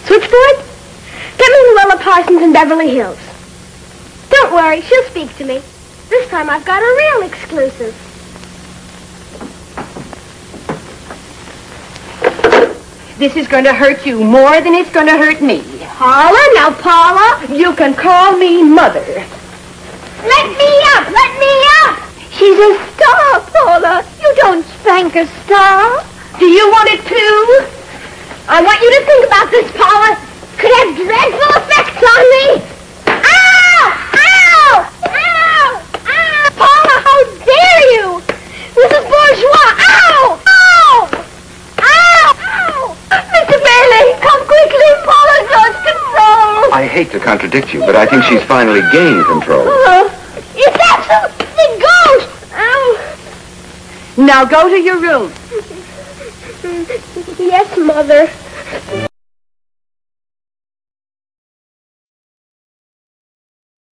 Switchboard? Get me Luella Parsons in Beverly Hills. Don't worry, she'll speak to me. This time I've got a real exclusive. This is going to hurt you more than it's going to hurt me. Paula, now, Paula. You can call me Mother. Let me up! Let me up! She's a star, Paula. You don't spank a star. Do you want it too? I want you to think about this, Paula. Could have dreadful effects on me. Ow! Ow! Ow! Ow! Paula, how dare you? This is bourgeois. Ow! Ow! Ow! Ow! Mr. Bailey, come quickly. Paula's lost control. I hate to contradict you, but I think she's finally gained control. It's absolutely ghost. Ow! Now go to your room. Yes, Mother.